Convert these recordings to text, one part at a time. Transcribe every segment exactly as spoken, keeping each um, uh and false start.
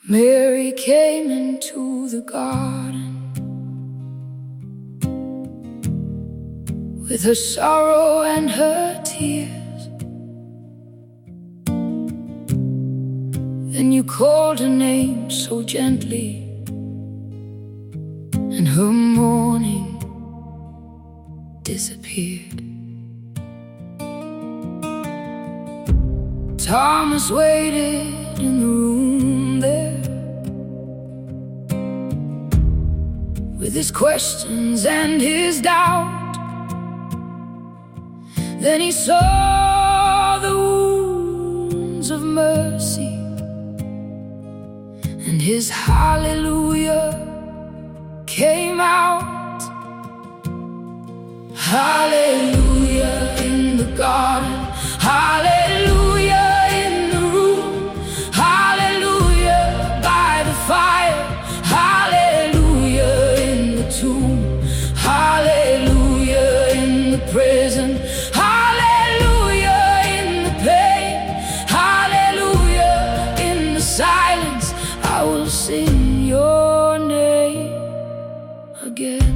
Mary came into the garden with her sorrow and her tears. Then you called her name so gently, and her mourning disappeared. Thomas waited in the room there with his questions and his doubt. Then he saw the wounds of mercy, and his hallelujah came out. Hallelujah in the garden, hallelujah in the room, hallelujah by the fire, hallelujah in the tomb, hallelujah in the prison, hallelujah in the pain, hallelujah in the silence. I will sing your name again.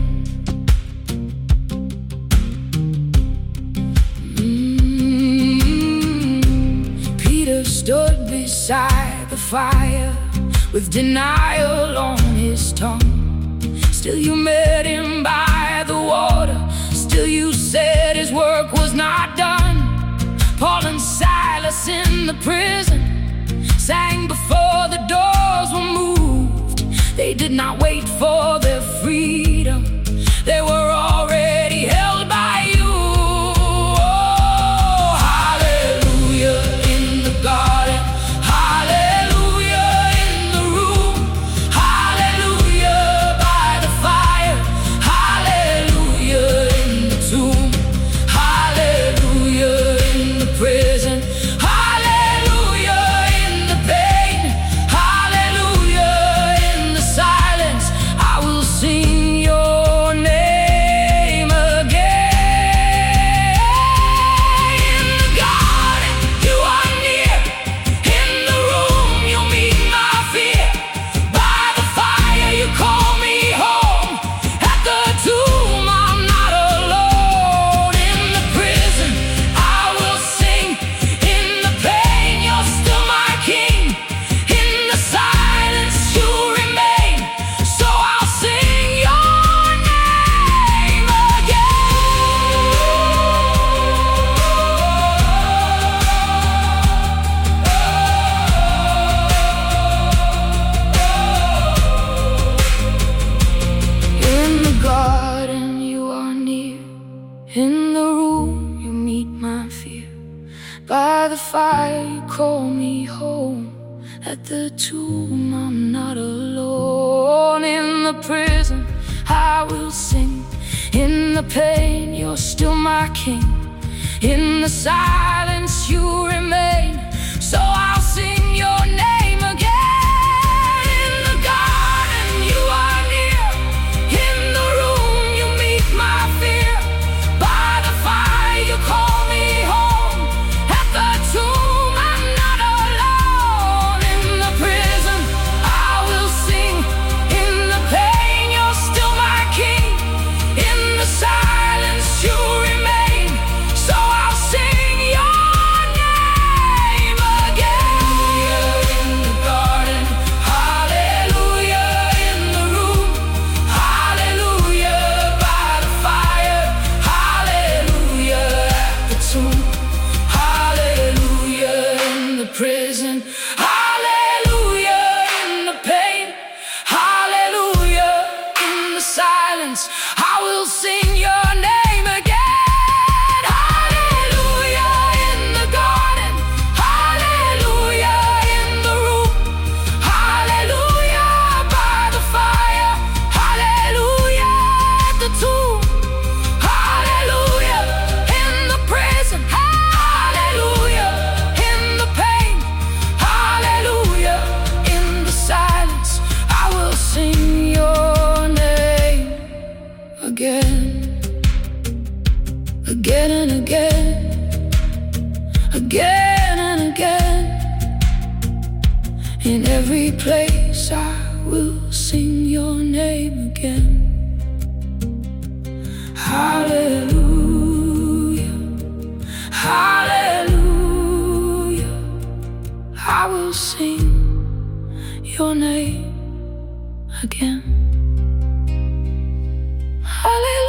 Stood beside the fire with denial on his tongue. Still you met him by the water, still you said his work was not done. Paul and Silas in the prison sang before the doors were moved. They did not wait for their freedom, they were already held by you. In the room you meet my fear. By the fire you call me home. At the tomb I'm not alone. In the prison I will sing. In the pain you're still my king. In the silence you remain. So I'll sing your name again. In the garden you are near. In the room you meet my fear. You call me home. At the tomb I'm not alone. In the prison I will sing. In the pain you're still my king. In the silence you remain. So I'll sing your name again. In the garden, hallelujah in the room, hallelujah by the fire, hallelujah hallelujah in the prison, hallelujah in the pain, hallelujah in the silence. I will sing your name again. Hallelujah in the garden, hallelujah in the room, hallelujah by the fire, hallelujah at the tomb, hallelujah in the prison, hallelujah in the pain, hallelujah in the silence. I will sing your name again, again and again, again and again. In every place I will sing your name again. Hallelujah, hallelujah, I will sing your name again. Hallelujah.